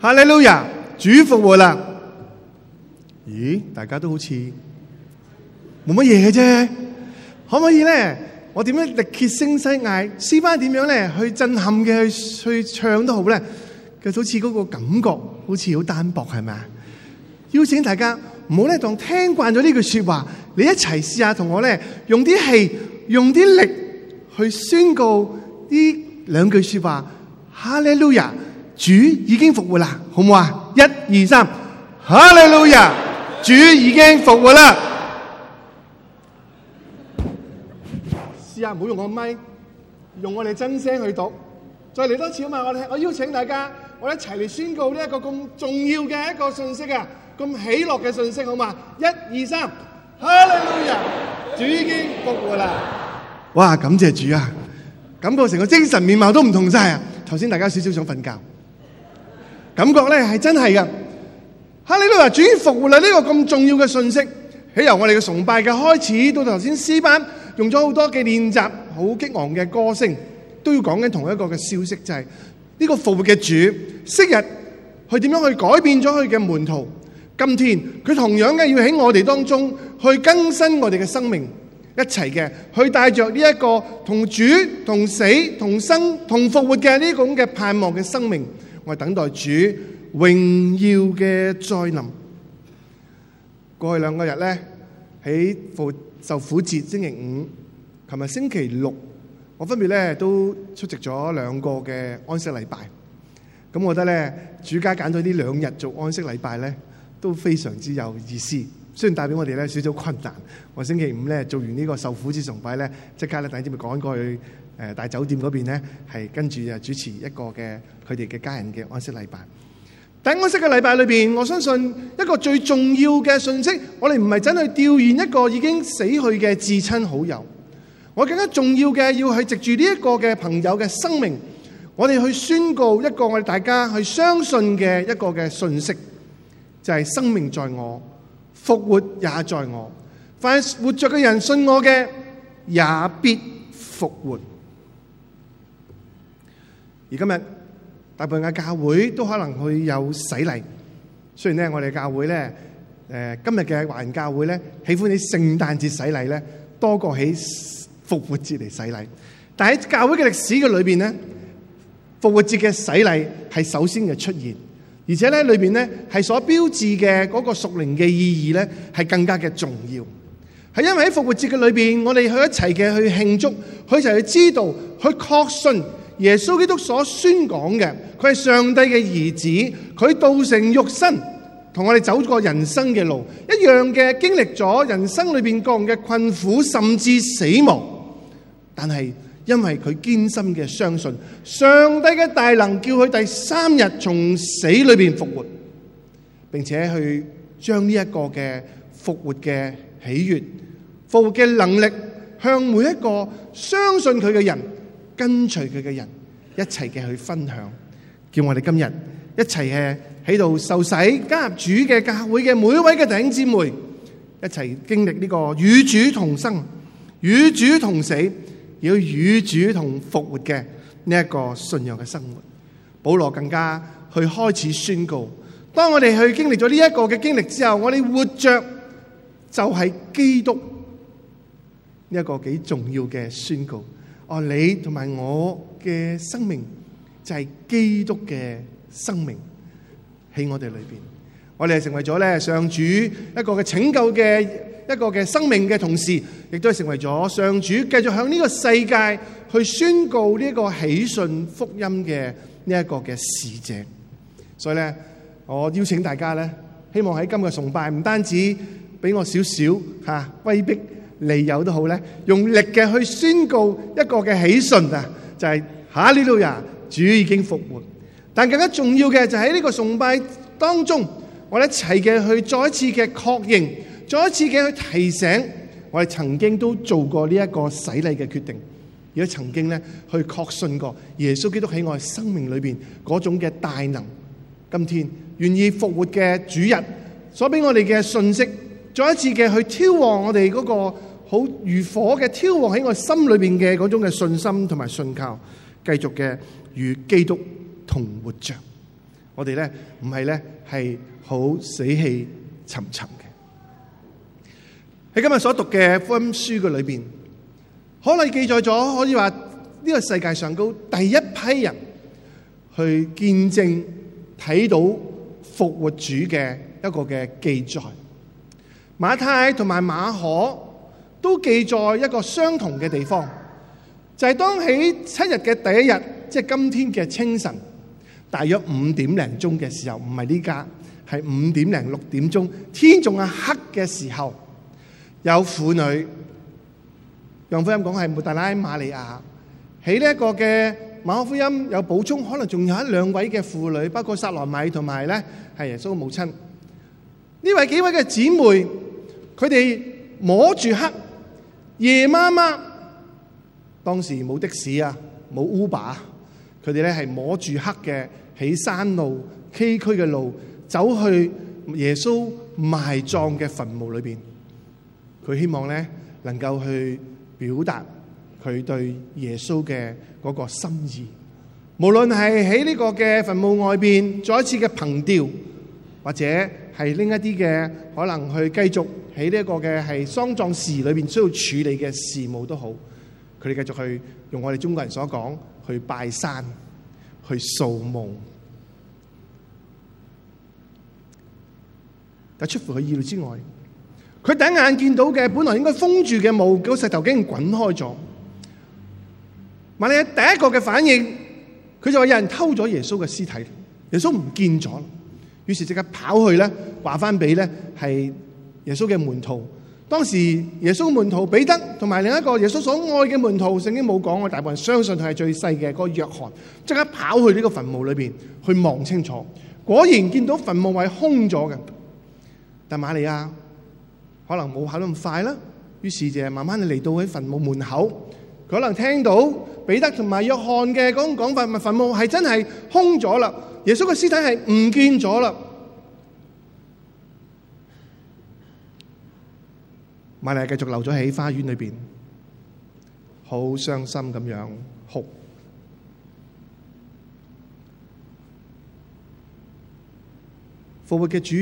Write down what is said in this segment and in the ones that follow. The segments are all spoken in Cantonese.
哈利路亞，主復活啦！咦，大家都好似冇乜嘢嘅啫，可唔可以咧？我點樣力竭聲嘶嗌，詩班點樣咧去震撼嘅去唱都好咧？其實好似嗰個感覺好似好單薄，係咪啊？邀請大家唔好咧當聽慣咗呢句說話，你一齊試下同我咧用啲氣、用啲力去宣告呢兩句說話。哈利路亞，主已經復活啦，好唔好啊？1、2、3，哈利路亞，主已經復活啦！試下唔好用我咪，用我哋真聲去讀。再嚟多次啊嘛！我邀請大家，我一齊嚟宣告呢一個咁重要嘅一個信息啊！咁喜樂嘅信息，好嘛？1、2、3，哈利路亞，主已經復活啦！哇！感謝主啊！感覺成個精神面貌都唔同晒啊！頭先大家少少想瞓覺，感覺咧係真係噶。哈利路亞，主已經復活啦！呢個咁重要嘅信息，喺由我哋嘅崇拜嘅開始到頭先詩班用咗好多嘅練習，好激昂嘅歌聲，都要講緊同一個嘅消息，就係呢個復活嘅主，昔日佢點樣去改變咗佢嘅門徒，今天佢同樣嘅要喺我哋當中去更新我哋嘅生命，一齊嘅去帶着呢一個同主同死同生同復活嘅呢種嘅盼望嘅生命，我哋等待主榮耀嘅再臨。過去2個日咧，喺受苦節星期5，琴日星期6，我分別咧都出席咗2個嘅安息禮拜。咁我覺得咧，主家揀咗呢2日做安息禮拜咧，都非常之有意思。雖然帶俾我哋咧少少困難，我星期5咧做完呢個受苦節崇拜咧，即刻咧等陣咪趕過去大酒店嗰邊咧，係跟住主持一個嘅佢哋嘅家人嘅安息禮拜。但安息嘅禮拜裏邊，我相信一個最重要嘅信息，我哋唔係真去弔唁一個已經死去嘅至親好友，我更加重要嘅要係藉住呢一個嘅朋友嘅生命，我哋去宣告一個我哋大家去相信嘅一個嘅信息，就係生命在我，復活也在我，凡活着嘅人信我嘅，也必復活。而今日大部分嘅教會都可能會有洗禮，雖然咧我哋教會咧今日嘅華人教會咧喜歡喺聖誕節洗禮咧多過喺復活節嚟洗禮，但喺教會嘅歷史嘅裏邊咧，復活節嘅洗禮係首先嘅出現，而且咧裏邊咧係所標誌嘅嗰個屬靈嘅意義咧係更加嘅重要，係因為喺復活節嘅裏邊，我哋去一齊嘅去慶祝，去一齊去知道，去確信耶穌基督所宣講嘅，佢係上帝嘅兒子，佢道成肉身，同我哋走過人生嘅路，一樣嘅經歷咗人生裏邊各樣嘅困苦，甚至死亡。但係因為佢堅心嘅相信上帝嘅大能，叫佢第3日從死裏邊復活，並且去將呢一個嘅復活嘅喜悅、復活嘅能力，向每一個相信佢嘅人、跟隨佢嘅人一齊嘅去分享，叫我哋今日一齊喺度受洗加入主嘅教會嘅每一位嘅弟兄姊妹，一齊經歷呢個與主同生、與主同死，要與主同復活嘅呢一個信仰嘅生活。保羅更加去開始宣告，當我哋去經歷咗呢一個嘅經歷之後，我哋活着就係基督，呢一個幾重要嘅宣告。你同埋我嘅生命就係基督嘅生命喺我哋裏邊，我哋係成為咗咧上主一個嘅拯救嘅一個嘅生命嘅同時，亦都係成為咗上主繼續向呢個世界去宣告呢一個喜訊福音嘅呢一個嘅使者。所以咧，我邀請大家咧，希望喺今日崇拜唔單止俾我少少威逼利誘都好咧，用力嘅去宣告一個嘅喜訊啊，就係哈利路亞，主已經復活。但更加重要嘅就喺呢個崇拜當中，我哋一齊嘅去再一次嘅確認，再一次嘅去提醒，我哋曾經都做過呢一個洗禮嘅決定，亦都曾經咧去確信過耶穌基督喺我哋生命裏邊嗰種嘅大能。今天願意復活嘅主日所俾我哋嘅信息，再一次嘅去挑旺我哋嗰個好如火嘅挑旺喺我心裏邊嘅嗰種嘅信心同埋信靠，繼續嘅與基督同活着。 我哋咧唔係咧係好死氣沉沉嘅。喺今日所讀嘅福音書嘅裏邊，可能記載咗可以話呢個世界上高第一批人去見證睇到復活主嘅一個嘅記載。馬太同埋馬可都記載一個相同嘅地方，就係當喺7日嘅第一日，即係今天嘅清晨，大約5點零鐘嘅時候，唔係呢家，係5點零6點鐘，天仲係黑嘅時候，有婦女，讓福音講係抹大拉瑪利亞，喺呢一個嘅馬可福音有補充，可能仲有1-2位嘅婦女，包括撒羅米同埋咧係耶穌嘅母親。呢幾位嘅姊妹，佢哋摸住黑，夜媽媽，當時冇的士啊，冇 Uber， 佢哋咧係摸住黑嘅，喺山路崎嶇嘅路，走去耶穌埋葬嘅墳墓裏邊。佢希望咧能夠去表達佢對耶穌嘅嗰個心意，無論係喺呢個嘅墳墓外邊再一次嘅憑吊，或者係拎一啲嘅可能去繼續喺呢一個嘅係喪葬事裏邊需要處理嘅事務都好，佢哋繼續去用我哋中國人所講去拜山、去掃墓。但出乎佢意料之外，佢第一眼見到嘅本來應該封住嘅墓，個石頭竟然滾開咗。瑪利亞第一個嘅反應，佢就話有人偷咗耶穌嘅屍體，耶穌唔見咗。於是即刻跑去咧，話翻俾咧係耶穌嘅門徒。當時耶穌門徒彼得同埋另一個耶穌所愛嘅門徒，聖經冇講，我大部分人相信佢係最細嘅嗰個約翰，即刻跑去呢個墳墓裏邊去望清楚。果然見到墳墓係空咗嘅，但瑪利亞可能冇跑得咁快啦，於是就慢慢嚟到喺墳墓門口，佢可能聽到彼得同埋約翰嘅嗰種講法，墳墓係真係空咗啦，耶穌嘅屍體係唔見咗啦。瑪利亞繼續留咗喺花園裏邊，好傷心咁樣哭。復活嘅主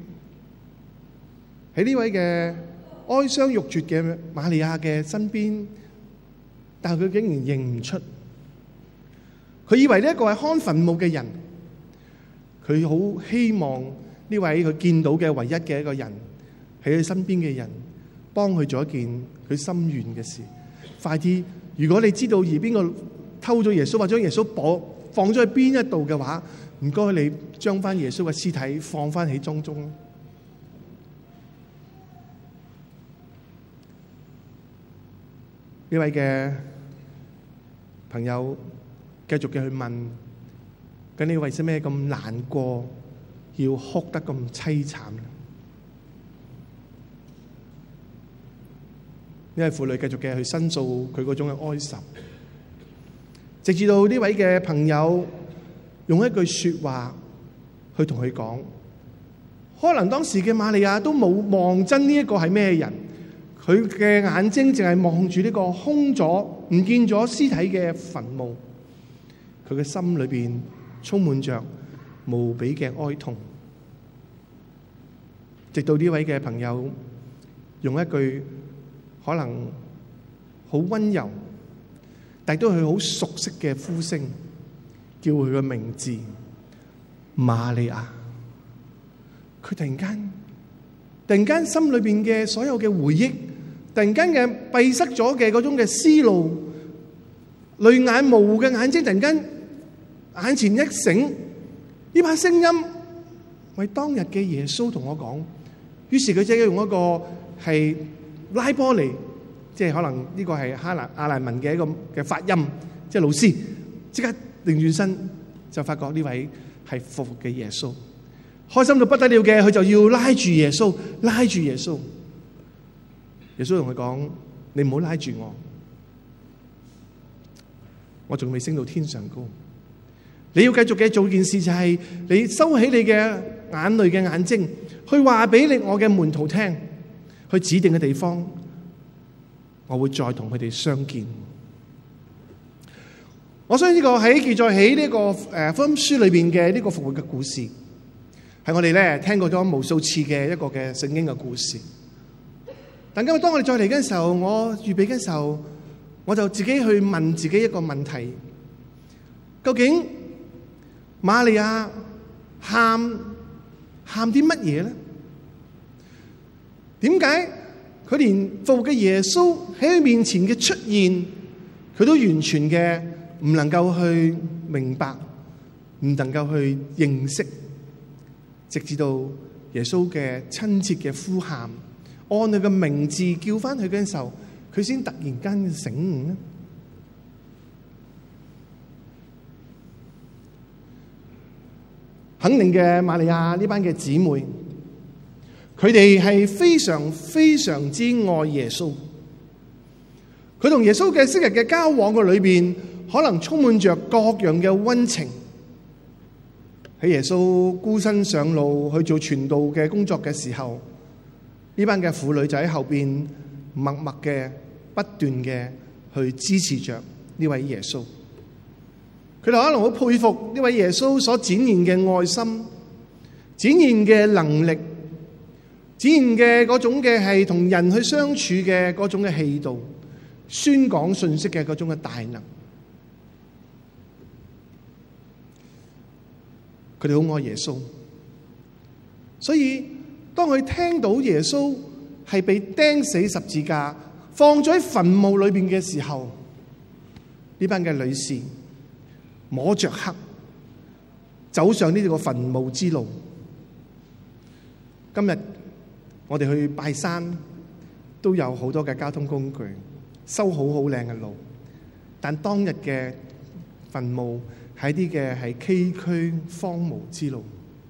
喺呢位嘅哀傷欲絕嘅瑪利亞嘅身邊，但係佢竟然認唔出。佢以為呢一個係看墳墓嘅人，佢好希望呢位佢見到嘅唯一嘅一個人喺佢身邊嘅人，幫佢做一件佢心願嘅事。快啲！如果你知道而邊個偷咗耶穌或者將耶穌放咗去邊一度嘅話，唔該你將翻耶穌嘅屍體放翻喺當中。呢位嘅朋友繼續嘅去問：咁你為什麼咁難過，要哭得咁淒慘？呢位婦女繼續嘅去申訴佢嗰種嘅哀愁，直至到呢位嘅朋友用一句說話去同佢講，可能當時嘅瑪利亞都冇望真呢一個係咩人，佢嘅眼睛淨係望住呢個空咗唔見咗屍體嘅墳墓，佢嘅心裏邊充滿着無比嘅哀痛。直到呢位嘅朋友用一句可能好溫柔，但都係好熟悉嘅呼聲，叫佢嘅名字瑪利亞。佢突然間心裏邊嘅所有嘅回憶，突然間嘅閉塞咗嘅嗰種嘅思路，淚眼模糊嘅眼睛，突然間眼前一醒，呢把聲音為當日嘅耶穌同我講。於是佢即係用一個係拉波尼，即係可能呢個係亞蘭文嘅一個嘅發音，即係老師即刻擰轉身就發覺呢位係復活嘅耶穌，開心到不得了嘅，佢就要拉住耶穌，拉住耶穌。耶穌同佢講：你唔好拉住我仲未升到天上高。你要繼續嘅做件事，就係你收起你嘅眼淚嘅眼睛，去話俾我嘅門徒聽，去指定嘅地方，我會再同佢哋相見。 我相信呢個記載喺呢個福音書裏邊嘅呢個復活嘅故事，係我哋咧聽過咗無數次嘅一個嘅聖經嘅故事。但今日當我哋再嚟嘅時候，我預備嘅時候，我就自己去問自己一個問題：究竟瑪利亞喊啲乜嘢咧？點解佢連復活嘅耶穌喺佢面前嘅出現，佢都完全嘅唔能夠去明白，唔能夠去認識，直至到耶穌嘅親切嘅呼喊，按佢嘅名字叫翻佢嘅時候，佢先突然間醒悟咧。肯定嘅，瑪利亞呢班嘅姊妹，佢哋係非常非常之愛耶穌。佢同耶穌嘅昔日嘅交往嘅裏邊，可能充滿着各樣嘅溫情。喺耶穌孤身上路去做傳道嘅工作嘅時候，呢班嘅婦女就喺後邊默默嘅不斷嘅去支持着呢位耶穌。佢哋可能好佩服呢位耶穌所展現嘅愛心，展現嘅能力，展現嘅嗰種嘅係同人去相處嘅嗰種嘅氣度，宣講信息嘅嗰種嘅大能。佢哋好愛耶穌，所以當佢聽到耶穌係被釘死十字架，放咗喺墳墓裏邊嘅時候，呢班嘅女士摸着黑走上呢個墳墓之路。今日我哋去拜山都有好多嘅交通工具，修好好靚嘅路，但當日嘅墳墓係啲嘅係崎嶇荒蕪之路，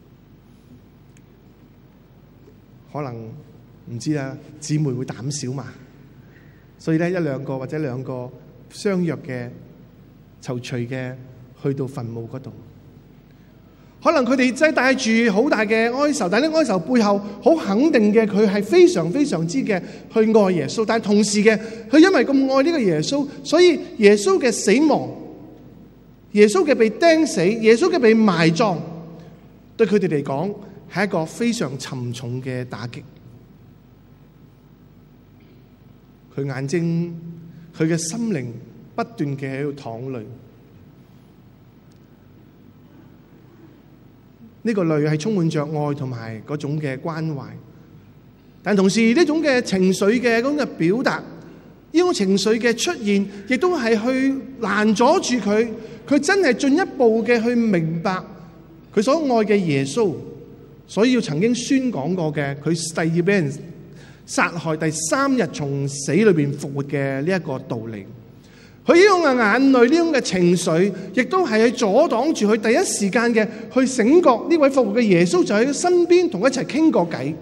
可能唔知啊，姊妹會膽小嘛，所以咧一兩個或者兩個相約嘅躊躇嘅去到墳墓嗰度，可能佢哋真係帶住好大嘅哀愁，但係呢哀愁背後好肯定嘅，佢係非常非常之嘅去愛耶穌，但係同時嘅佢因為咁愛呢個耶穌，所以耶穌嘅死亡，耶穌嘅被釘死，耶穌嘅被埋葬，對佢哋嚟講係一個非常沉重嘅打擊。佢眼睛，佢嘅心靈不斷嘅喺度淌淚。呢個淚係充滿着愛同埋嗰種嘅關懷，但同時呢種嘅情緒嘅嗰種嘅表達，呢種情緒嘅出現，亦都係去攔阻住佢，佢真係進一步嘅去明白佢所愛嘅耶穌，所以要曾經宣講過嘅，佢第二俾人殺害，第三日從死裏邊復活嘅呢一個道理。佢呢種嘅眼淚，呢種嘅情緒，亦都係去阻擋住佢第一時間嘅去醒覺呢位復活嘅耶穌就喺佢身邊同佢一齊傾過偈。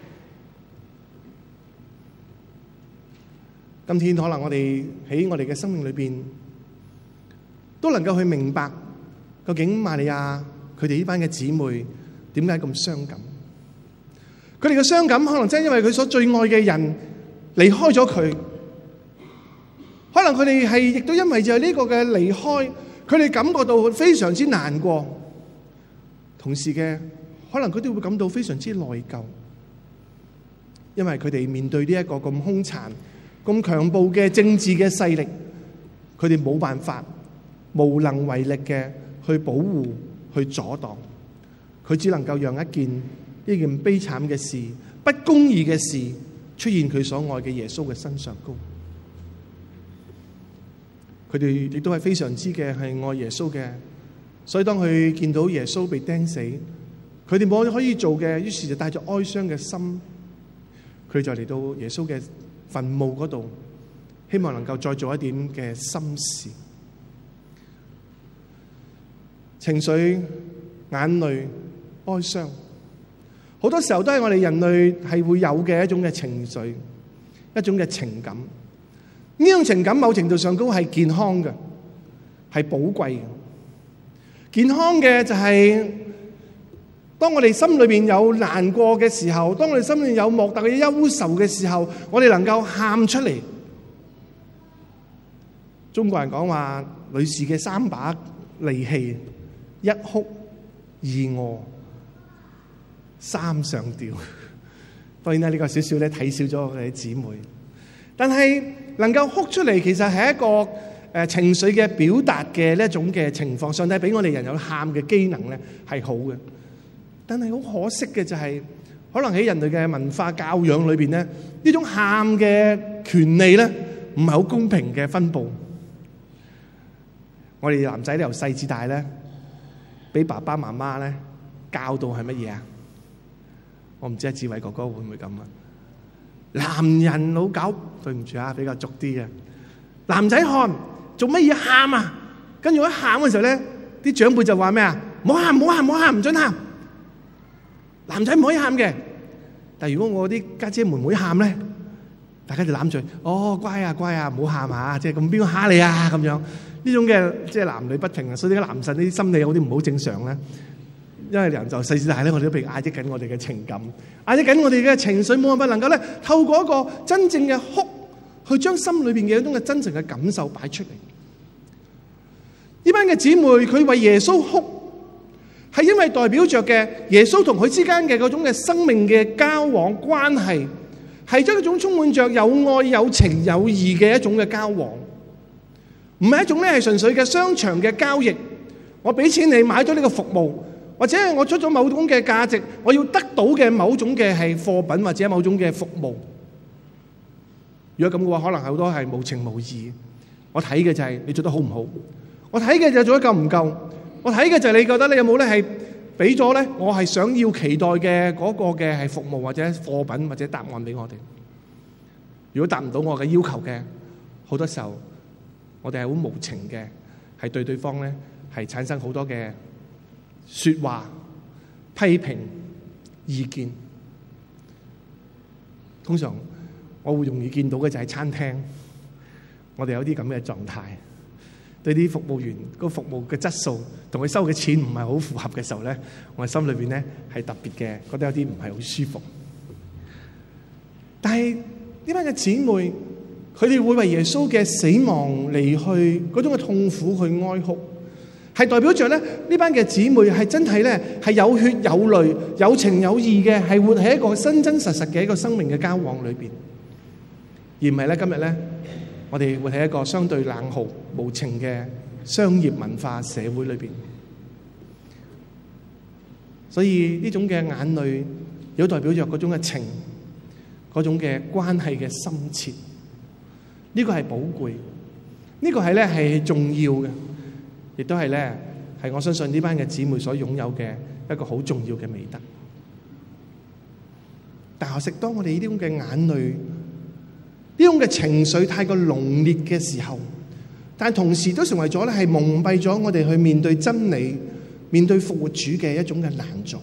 今天可能我哋喺我哋嘅生命裏邊都能夠去明白，究竟瑪利亞佢哋呢班嘅姊妹點解咁傷感？佢哋嘅傷感可能真係因為佢所最愛嘅人離開咗佢。可能佢哋係亦都因為就係呢個嘅離開，佢哋感覺到非常之難過。同時嘅，可能佢哋會感到非常之內疚，因為佢哋面對呢一個咁兇殘、咁強暴嘅政治嘅勢力，佢哋冇辦法、無能為力嘅去保護、去阻擋。佢只能夠讓呢件悲慘嘅事、不公義嘅事出現佢所愛嘅耶穌嘅身上高。佢哋亦都係非常之嘅係愛耶穌嘅，所以當佢見到耶穌被釘死，佢哋冇可以做嘅，於是就帶着哀傷嘅心，佢就嚟到耶穌嘅墳墓嗰度，希望能夠再做一點嘅心事。情緒、眼淚、哀傷，好多時候都係我哋人類係會有嘅一種嘅情緒，一種嘅情感。呢種情感某程度上都係健康嘅，係寶貴嘅。健康嘅就係當我哋心裏邊有難過嘅時候，當我哋心裏有莫大嘅憂愁嘅時候，我哋能夠喊出嚟。中國人講話女士嘅3把利器，一哭二餓三上吊。當然啦，呢個少少咧睇少咗我哋啲姊妹，但係能夠哭出嚟，其實係一個情緒嘅表達嘅呢一種嘅情況。上帝俾我哋人有喊嘅機能咧係好嘅，但係好可惜嘅就係，可能喺人類嘅文化教養裏邊咧，呢種喊嘅權利咧唔係好公平嘅分佈。我哋男仔由細至大咧，俾爸爸媽媽咧教導係乜嘢啊？我唔知阿志偉哥哥會唔會咁啊？男人老狗，對唔住啊，比較俗啲嘅。男仔喊做乜嘢喊啊？跟住一喊嘅時候咧，啲長輩就話咩啊？唔好喊，唔好喊，唔好喊，唔准喊。男仔唔可以喊嘅。但係如果我啲家姐妹妹喊咧，大家就攬住，哦，乖啊乖啊，唔好喊啊！即係咁邊個蝦你啊？咁樣呢種嘅即係男女不平啊，所以啲男神啲心理有啲唔好正常咧。因為人就細至大咧，我哋都被壓抑緊我哋嘅情感，壓抑緊我哋嘅情緒，冇辦法能夠咧透過一個真正嘅哭，去將心裏邊嘅一種嘅真誠嘅感受擺出嚟。呢班嘅姊妹佢為耶穌哭，係因為代表着嘅耶穌同佢之間嘅嗰種嘅生命嘅交往關係，係將一種充滿着有愛、有情、有義嘅一種嘅交往，唔係一種咧係純粹嘅商場嘅交易。我俾錢你買咗呢個服務。或者我出咗某種嘅價值，我要得到嘅某種嘅係貨品或者某種嘅服務。如果咁嘅話，可能好多係無情無義。我睇嘅就係你做得好唔好，我睇嘅就係做得夠唔夠，我睇嘅就係你覺得你有冇咧係俾咗咧我係想要期待嘅嗰個嘅係服務或者貨品或者答案俾我哋。如果達唔到我嘅要求嘅，好多時候我哋係好無情嘅，係對對方咧係產生好多嘅說話、批評、意見。通常我會容易見到嘅就係餐廳，我哋有啲咁嘅狀態，對啲服務員個服務嘅質素同佢收嘅錢唔係好符合嘅時候咧，我心裏邊咧係特別嘅，覺得有啲唔係好舒服。但係呢班嘅姊妹，佢哋會為耶穌嘅死亡離去嗰種嘅痛苦去哀哭。係代表着咧呢班嘅姊妹係真係咧係有血有淚、有情有義嘅，係活喺一個真真實實嘅一個生命嘅交往裏邊，而唔係咧今日咧我哋活喺一個相對冷酷無情嘅商業文化社會裏邊。所以呢種嘅眼淚，有代表着嗰種嘅情，嗰種嘅關係嘅深切。呢個係寶貴，呢個係咧係重要嘅。亦都係咧，係我相信呢班嘅姊妹所擁有嘅一個好重要嘅美德。但可惜，當我哋呢啲咁嘅眼淚、呢種嘅情緒太過濃烈嘅時候，但同時都成為咗咧係蒙蔽咗我哋去面對真理、面對復活主嘅一種嘅難阻。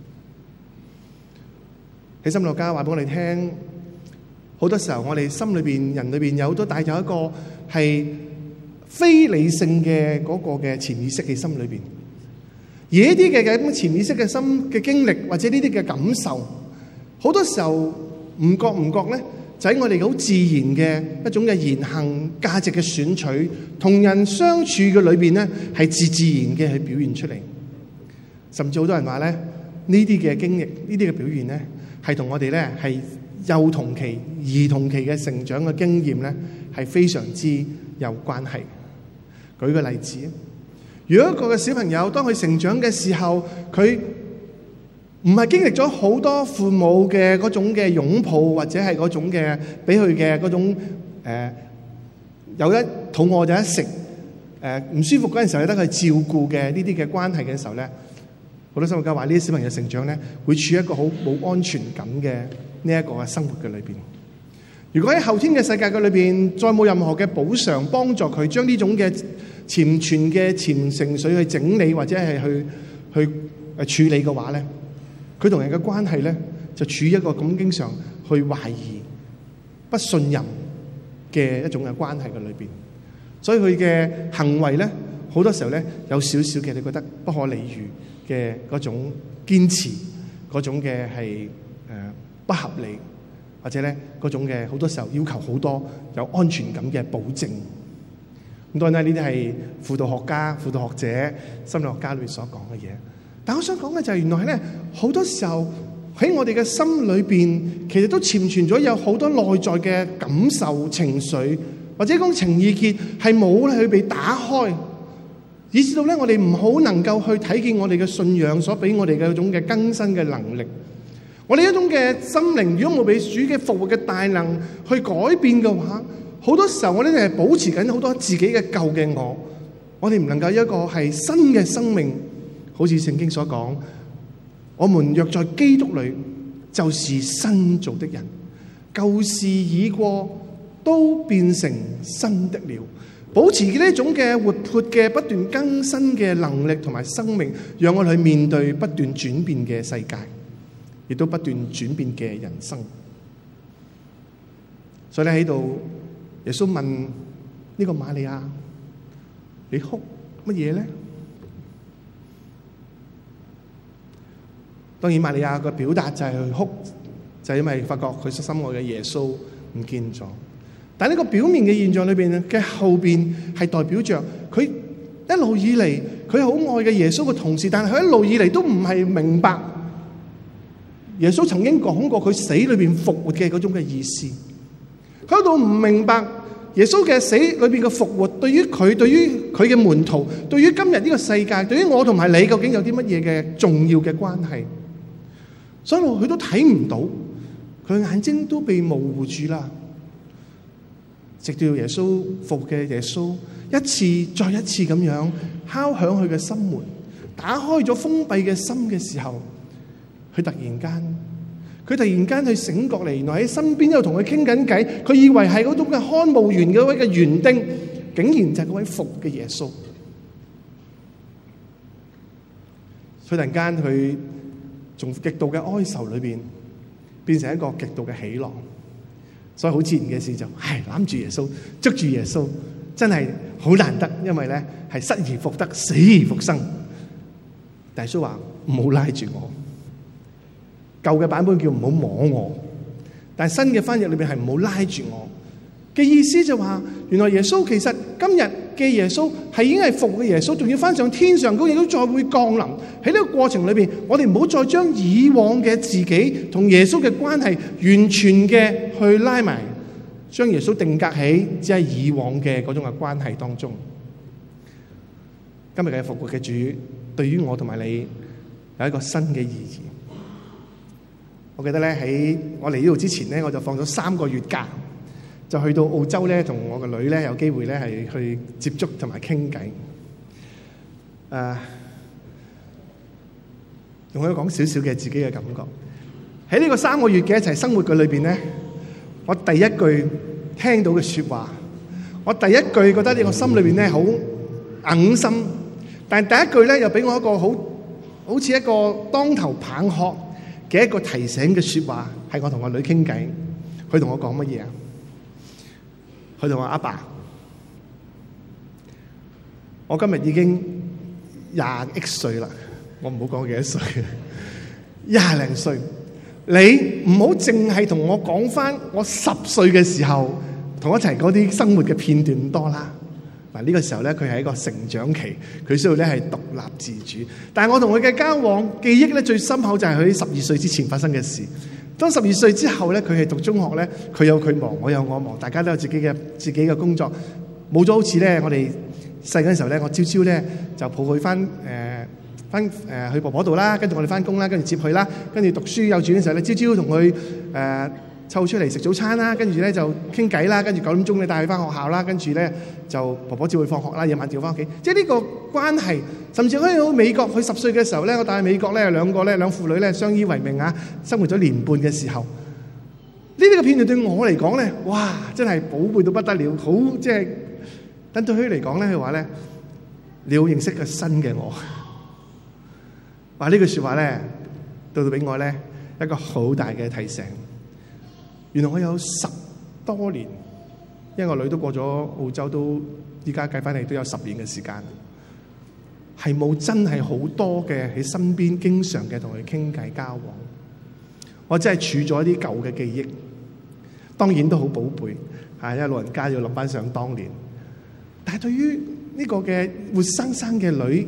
喺心理學家話俾我哋聽，好多時候我哋心裏邊、人裏邊有好多帶有一個係非理性嘅嗰個嘅潛意識喺心裏邊，而呢啲嘅咁潛意識嘅心嘅經歷或者呢啲嘅感受，好多時候唔覺咧，就喺我哋好自然嘅一種嘅言行價值嘅選取，同人相處嘅裏邊咧，係自然嘅去表現出嚟。甚至好多人話咧，呢啲嘅經歷、呢啲嘅表現咧，係同我哋咧係幼童期、兒童期嘅成長嘅經驗咧，係非常之有關係。舉個例子，如果一個嘅小朋友當佢成長嘅時候，佢唔係經歷咗好多父母嘅嗰種嘅擁抱，或者係嗰種嘅俾佢嘅嗰種有一肚餓就一食，唔舒服嗰陣時候有得佢照顧嘅呢啲嘅關係嘅時候咧，好多心理學家話呢啲小朋友成長咧會處於一個好冇安全感嘅呢一個生活嘅裏邊。如果喺後天嘅世界嘅裏邊，再冇任何嘅補償幫助佢將呢種嘅潛存嘅潛情緒去整理或者係去處理嘅話咧，佢同人嘅關係咧就處於一個咁經常去懷疑、不信任嘅一種嘅關係嘅裏邊。所以佢嘅行為咧，好多時候咧有少少嘅你覺得不可理喻嘅嗰種堅持，嗰種嘅係不合理。或者咧嗰種嘅好多時候要求好多有安全感嘅保證， 咁當然呢啲係輔導學家、輔導學者、心理學家裏面所講嘅嘢。但我想講嘅就係原來咧，好多時候喺我哋嘅心裏邊，其實都潛存咗有好多內在嘅感受、情緒，或者講情意結係冇去被打開，以至到咧我哋唔好能夠去睇見我哋嘅信仰所俾我哋嘅一種嘅更新嘅能力。我哋一種嘅心靈，如果冇俾主嘅復活嘅大能去改變嘅話，好多時候我哋係保持緊好多自己嘅舊嘅我哋唔能夠有一個係新嘅生命。好似聖經所講，我們若在基督裏，就是新造的人，舊事已過，都變成新的了。保持呢種嘅活潑嘅不斷更新嘅能力同埋生命，讓我哋去面對不斷轉變嘅世界，亦都不斷轉變嘅人生。所以咧喺度，耶穌問呢個瑪利亞：你哭乜嘢咧？當然，瑪利亞嘅表達就係去哭，就係因為發覺佢心愛嘅耶穌唔見咗。但係呢個表面嘅現象裏邊嘅後邊係代表着佢一路以嚟佢好愛嘅耶穌嘅同時，但係佢一路以嚟都唔係明白耶穌曾經講過佢死裏邊復活嘅嗰種嘅意思。佢喺度唔明白耶穌嘅死裏邊嘅復活對於佢嘅門徒，對於今日呢個世界，對於我同埋你究竟有啲乜嘢嘅重要嘅關係？所以佢都睇唔到，佢眼睛都被模糊住啦。直到耶穌復活嘅耶穌一次再一次咁樣敲響佢嘅心門，打開咗封閉嘅心嘅時候，佢突然間去醒覺嚟，原來喺身邊又同佢傾緊偈，佢以為係嗰種嘅看護員嗰位嘅園丁，竟然就係嗰位復活嘅耶穌。佢突然間佢從極度嘅哀愁裏邊變成一個極度嘅喜樂，所以好自然嘅事就係攬住耶穌，捉住耶穌，真係好難得，因為咧係失而復得，死而復生。但耶穌話唔好拉住我，舊嘅版本叫唔好摸我，但係新嘅翻譯裏邊係唔好拉住我嘅意思，就話原來耶穌其實今日嘅耶穌係已經係復活嘅耶穌，仲要翻上天上高，亦都再會降臨。喺呢個過程裏邊，我哋唔好再將以往嘅自己同耶穌嘅關係完全嘅去拉埋，將耶穌定格喺只係以往嘅嗰種嘅關係當中。今日嘅復活嘅主對於我同埋你有一個新嘅意義。我記得咧喺我嚟呢度之前咧，我就放咗3個月假，就去到澳洲咧，同我個女咧有機會咧係去接觸同埋傾偈。仲可以講少少嘅自己嘅感覺。喺呢個3個月嘅一齊生活嘅裏邊咧，我第一句聽到嘅説話，我第一句覺得呢個心裏邊咧好硬心，但係第一句咧又俾我一個好似一個當頭棒喝嘅一個提醒嘅説話，係我同我女傾偈，佢同我講乜嘢啊？佢同我阿爸，我今日已經20幾歲啦，我唔好講幾多歲，20零歲，你唔好淨係同我講翻我10歲嘅時候同我一齊嗰啲生活嘅片段咁多啦。嗱，呢個時候咧，佢係一個成長期，佢需要咧係獨立自主。但係我同佢嘅交往記憶咧最深刻就係佢12歲之前發生嘅事。當12歲之後咧，佢係讀中學咧，佢有佢忙，我有我忙，大家都有自己嘅工作。冇咗好似咧，我哋細嗰陣時候咧，我朝朝咧就抱佢翻去婆婆度啦，跟住我哋翻工啦，跟住接佢啦，跟住讀書幼稚園嘅時候咧，朝朝同佢湊出嚟食早餐啦，跟住咧就傾偈啦，跟住9點鐘咧帶佢翻學校啦，跟住咧就婆婆接佢放學啦，夜晚接佢翻屋企。即係呢個關係，甚至可以到美國，佢10歲嘅時候咧，我帶去美國咧，有兩父女咧相依為命啊，生活咗年半嘅時候，呢啲嘅片段對我嚟講咧，哇，真係寶貝到不得了，好即係，但對佢嚟講咧，佢話咧，你好認識個新嘅我。話呢句説話咧，到俾我咧一個好大嘅提醒。原來我有10多年，因為我女都過咗澳洲，都依家計翻嚟都有10年嘅時間，係冇真係好多嘅喺身邊，經常嘅同佢傾偈交往。我真係儲咗一啲舊嘅記憶，當然都好寶貝，因為老人家要諗翻上當年。 但係對於呢個嘅活生生嘅女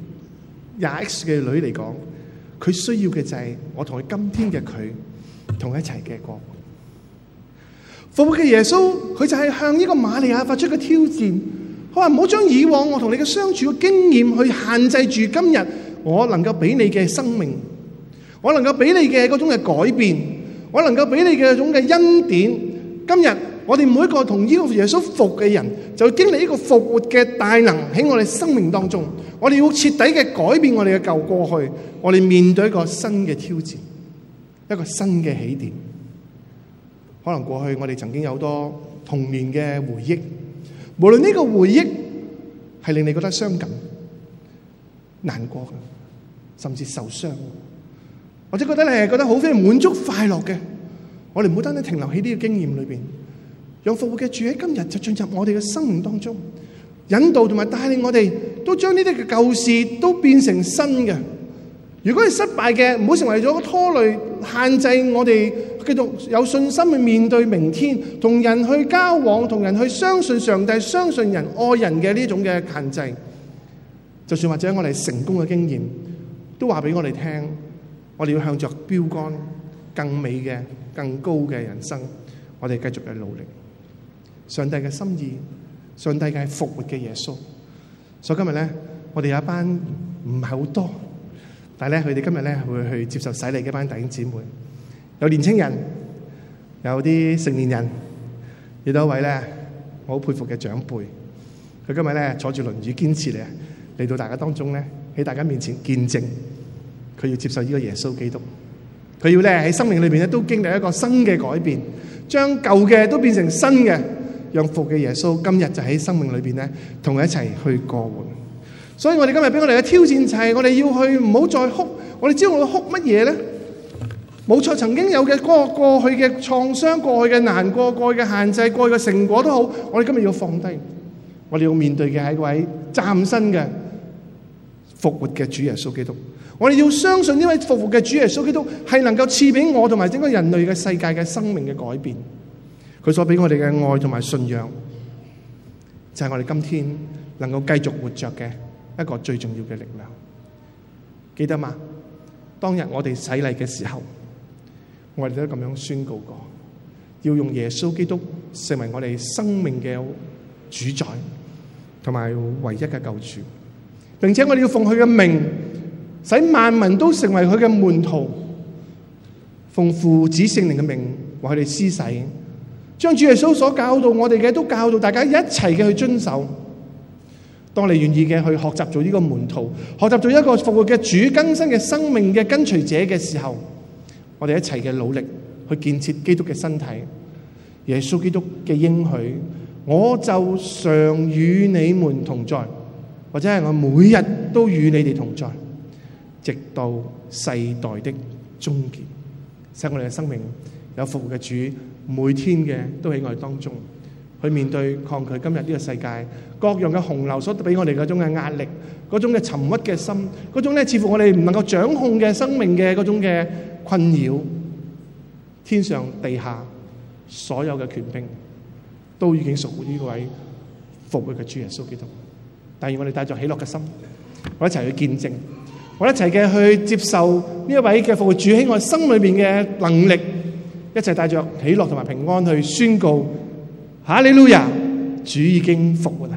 20X 嘅女嚟講，佢需要嘅就係我同佢今天嘅佢同一齊嘅過。復活嘅耶穌，佢就係向呢個瑪利亞發出一個挑戰。佢話唔好將以往我同你嘅相處嘅經驗去限制住今日我能夠俾你嘅生命，我能夠俾你嘅嗰種嘅改變，我能夠俾你嘅嗰種嘅恩典。今日我哋每一個同呢個耶穌復嘅人，就經歷呢個復活嘅大能喺我哋生命當中。我哋要徹底嘅改變我哋嘅舊過去，我哋面對一個新嘅挑戰，一個新嘅起點。可能過去我哋曾經有好多童年嘅回憶，無論呢個回憶係令你覺得傷感、難過，甚至受傷，或者覺得你係覺得好非常滿足、快樂嘅，我哋唔好單單停留喺呢個經驗裏邊，讓復活嘅主喺今日就進入我哋嘅生命當中，引導同埋帶領我哋，都將呢啲嘅舊事都變成新嘅。如果係失敗嘅，唔好成為咗拖累、限制我哋繼續有信心去面對明天，同人去交往，同人去相信上帝、相信人、愛人嘅呢種嘅限制。就算或者我哋成功嘅經驗，都話俾我哋聽，我哋要向着標杆更美嘅、更高嘅人生，我哋繼續去努力。上帝嘅心意，上帝嘅復活嘅耶穌。所以今日咧，我哋有一班唔係好多，但係咧，佢哋今日咧會去接受洗禮嘅一班弟兄姊妹，有年青人，有啲成年人，亦都有一位咧我好佩服嘅長輩。佢今日咧坐住輪椅堅持嚟到大家當中咧，喺大家面前見證，佢要接受呢個耶穌基督。佢要咧喺生命裏邊咧都經歷一個新嘅改變，將舊嘅都變成新嘅，讓復嘅耶穌今日就喺生命裏邊咧同佢一齊去過活。所以我哋今日俾我哋嘅挑戰就係我哋要去唔好再哭。我哋知道我哭乜嘢咧？冇錯，曾經有嘅嗰個過去嘅創傷、過去嘅難過、過去嘅限制、過去嘅成果都好，我哋今日要放低。我哋要面對嘅係一位嶄新嘅復活嘅主耶穌基督。我哋要相信呢位復活嘅主耶穌基督係能夠賜俾我同埋整個人類嘅世界嘅生命嘅改變。佢所俾我哋嘅愛同埋信仰，就係我哋今天能夠繼續活着嘅一個最重要嘅力量。記得嗎？當日我哋洗禮嘅時候，我哋都咁樣宣告過，要用耶穌基督成為我哋生命嘅主宰同埋唯一嘅救主，並且我哋要奉佢嘅名，使萬民都成為佢嘅門徒，奉父子聖靈嘅名為佢哋施洗，將主耶穌所教導我哋嘅都教導大家一齊嘅去遵守。當你願意嘅去學習做呢個門徒，學習做一個復活嘅主更新嘅生命嘅跟隨者嘅時候，我哋一齊嘅努力去建設基督嘅身體。耶穌基督嘅應許，我就常與你們同在，或者係我每日都與你哋同在，直到世代的終結。使我哋嘅生命有復活嘅主，每天嘅都喺我哋當中去面對抗拒今日呢個世界各樣嘅洪流所俾我哋嗰種嘅壓力，嗰種嘅沉鬱嘅心，嗰種咧似乎我哋唔能夠掌控嘅生命嘅嗰種嘅困擾。天上地下所有嘅權柄都已經屬於呢位復活嘅主耶穌基督。但願我哋帶着喜樂嘅心，我一齊去見證，我一齊嘅去接受呢一位嘅復活主喺我心裏邊嘅能力，一齊帶着喜樂同埋平安去宣告哈利路亞，主已經復活啦！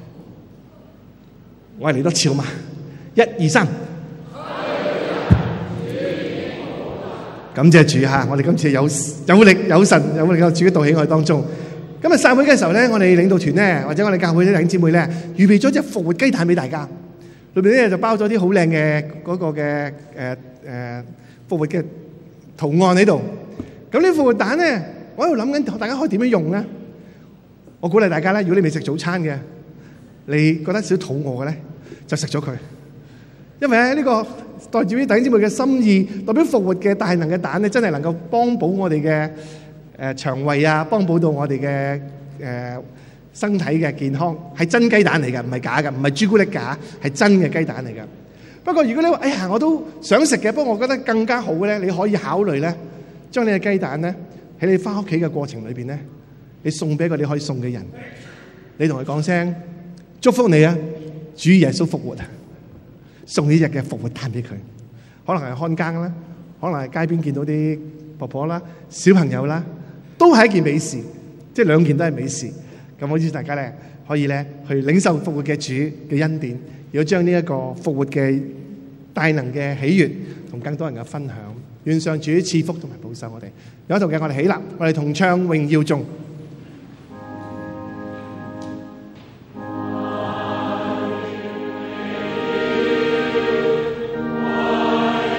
我哋嚟多次好嘛？1、2、3，感謝主吓！我哋今次有力有神有力嘅主導喺我哋當中。今日散會嘅時候咧，我哋領導團咧，或者我哋教會啲弟兄姊妹咧，預備咗隻復活雞蛋俾大家，裏邊咧就包咗啲好靚嘅嗰個嘅復活嘅圖案喺度。咁呢復活蛋咧，我喺度諗緊，大家可以點樣用咧？我鼓勵大家咧，如果你未食早餐嘅，你覺得少肚餓嘅咧，就食咗佢。因為咧呢個代表啲弟兄姊妹嘅心意，代表復活嘅大能嘅蛋咧，真係能夠幫補我哋嘅腸胃啊，幫補到我哋嘅身體嘅健康，係真雞蛋嚟㗎，唔係假㗎，唔係朱古力㗎，係真嘅雞蛋嚟㗎。不過如果你話哎呀我都想食嘅，不過我覺得更加好咧，你可以考慮咧，將你嘅雞蛋咧喺你翻屋企嘅過程裏邊咧，你送俾一個你可以送嘅人，你同佢講聲祝福你啊！主耶穌復活啊！送呢日嘅復活誕俾佢，可能係看更啦，可能係街邊見到啲婆婆啦、小朋友啦，都係一件美事，即係兩件都係美事。咁我意思大家咧可以咧去領受復活嘅主嘅恩典，要將呢一個復活嘅大能嘅喜悅同更多人嘅分享。願上主賜福同埋保守我哋。有一套嘅我哋起立，我哋同唱榮耀頌。